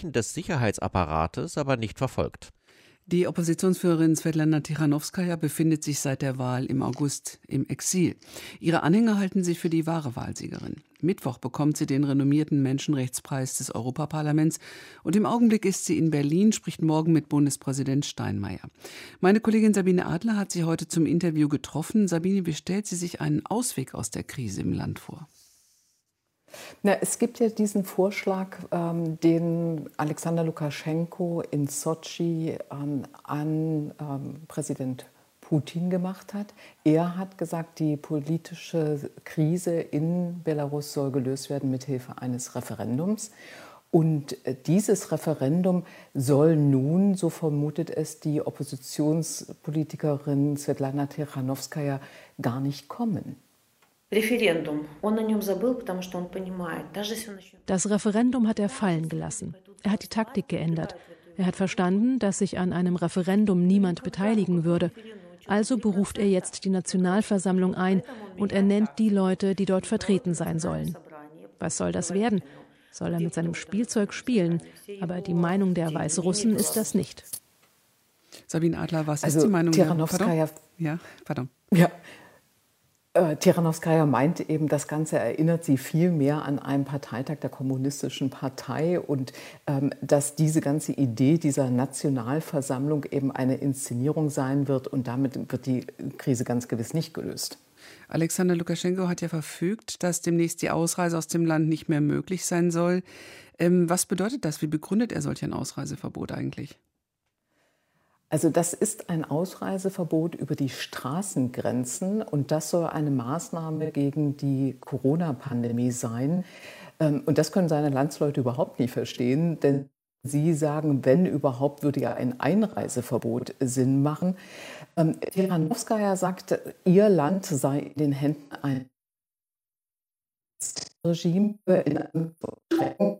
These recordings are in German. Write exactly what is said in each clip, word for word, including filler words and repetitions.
Schwächen des Sicherheitsapparates aber nicht verfolgt. Die Oppositionsführerin Svetlana Tichanowskaja befindet sich seit der Wahl im August im Exil. Ihre Anhänger halten sie für die wahre Wahlsiegerin. Mittwoch bekommt sie den renommierten Menschenrechtspreis des Europaparlaments und im Augenblick ist sie in Berlin, spricht morgen mit Bundespräsident Steinmeier. Meine Kollegin Sabine Adler hat sie heute zum Interview getroffen. Sabine, wie stellt sie sich einen Ausweg aus der Krise im Land vor? Na, es gibt ja diesen Vorschlag, ähm, den Alexander Lukaschenko in Sotschi ähm, an ähm, Präsident Putin gemacht hat. Er hat gesagt, die politische Krise in Belarus soll gelöst werden mit Hilfe eines Referendums. Und dieses Referendum soll nun, so vermutet es die Oppositionspolitikerin Svetlana Tichanowskaja, gar nicht kommen. Das Referendum hat er fallen gelassen. Er hat die Taktik geändert. Er hat verstanden, dass sich an einem Referendum niemand beteiligen würde. Also beruft er jetzt die Nationalversammlung ein und er nennt die Leute, die dort vertreten sein sollen. Was soll das werden? Soll er mit seinem Spielzeug spielen? Aber die Meinung der Weißrussen ist das nicht. Sabine Adler, was also ist die Meinung der... Tichanowskaja, Ja, pardon. Ja. Äh, Tichanowskaja meint eben, das Ganze erinnert sie viel mehr an einen Parteitag der Kommunistischen Partei und ähm, dass diese ganze Idee dieser Nationalversammlung eben eine Inszenierung sein wird und damit wird die Krise ganz gewiss nicht gelöst. Alexander Lukaschenko hat ja verfügt, dass demnächst die Ausreise aus dem Land nicht mehr möglich sein soll. Ähm, was bedeutet das? Wie begründet er solch ein Ausreiseverbot eigentlich? Also das ist ein Ausreiseverbot über die Straßengrenzen und das soll eine Maßnahme gegen die Corona-Pandemie sein. Und das können seine Landsleute überhaupt nicht verstehen, denn sie sagen, wenn überhaupt, würde ja ein Einreiseverbot Sinn machen. Tichanowskaja sagt, ihr Land sei in den Händen eines Regimes in einem Schrecken.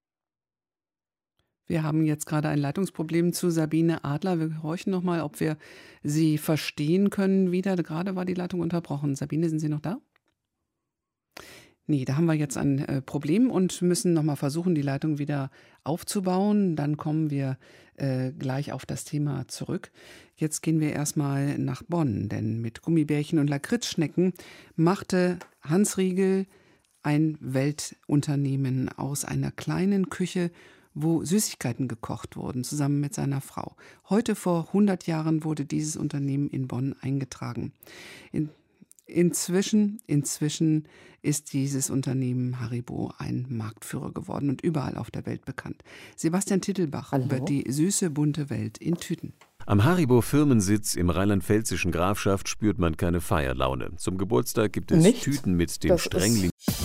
Wir haben jetzt gerade ein Leitungsproblem zu Sabine Adler. Wir horchen noch mal, ob wir sie verstehen können wieder. Gerade war die Leitung unterbrochen. Sabine, sind Sie noch da? Nee, da haben wir jetzt ein äh, Problem und müssen noch mal versuchen, die Leitung wieder aufzubauen. Dann kommen wir äh, gleich auf das Thema zurück. Jetzt gehen wir erstmal nach Bonn, denn mit Gummibärchen und Lakritzschnecken machte Hans Riegel ein Weltunternehmen aus einer kleinen Küche, wo Süßigkeiten gekocht wurden, zusammen mit seiner Frau. Heute vor hundert Jahren wurde dieses Unternehmen in Bonn eingetragen. In, inzwischen, inzwischen ist dieses Unternehmen Haribo ein Marktführer geworden und überall auf der Welt bekannt. Sebastian Tittelbach Hallo. Über die süße, bunte Welt in Tüten. Am Haribo-Firmensitz im rheinland-pfälzischen Grafschaft spürt man keine Feierlaune. Zum Geburtstag gibt es Nicht? Tüten mit dem Das streng ist